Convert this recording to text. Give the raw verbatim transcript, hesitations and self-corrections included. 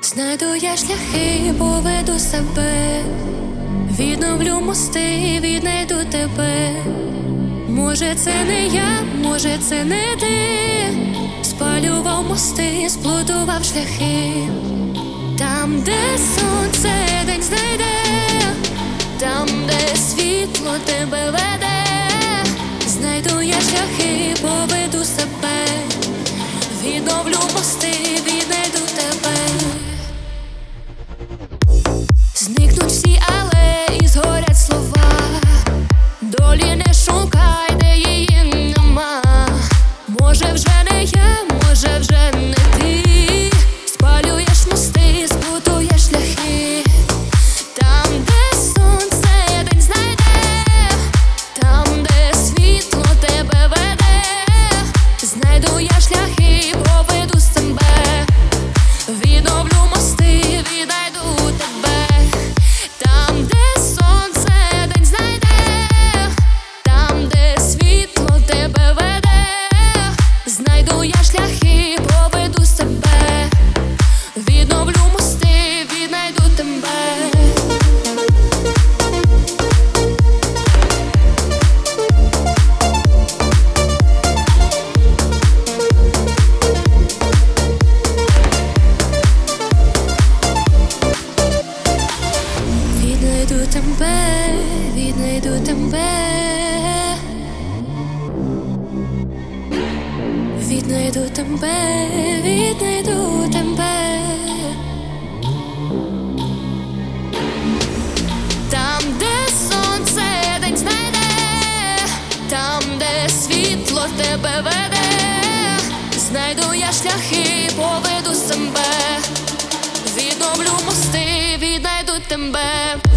Знайду я шляхи, поведу себе, відновлю мости, віднайду тебе. Може, це не я, може, це не ти. Спалював мости, сплутував шляхи. Там, де сонце день знайде, там, де світло тебе веде. Знайду я шляхи, поведу себе, відновлю мости, віднайду тебе. Зникнуть всі алеї, згорять слова. Долі не шукай, де її нема. Може, вже не я, може, вже не ти. Спалюєш мости, сплутуєш шляхи. Там, де сонце день знайде, там, де світло тебе веде. Знайду я шляхи, поведу себе, відновлю мости, віднайду тебе. Там, де сонце день знайде, там, де світло тебе веде. Знайду я шляхи, поведу себе, відновлю мости, віднайду тебе. Віднайду тебе, віднайду тебе. Віднайду тебе, віднайду тебе. Там, де сонце день знайде, там, де світло тебе веде. Знайду я шляхи, поведу себе, відновлю мости, віднайду тебе.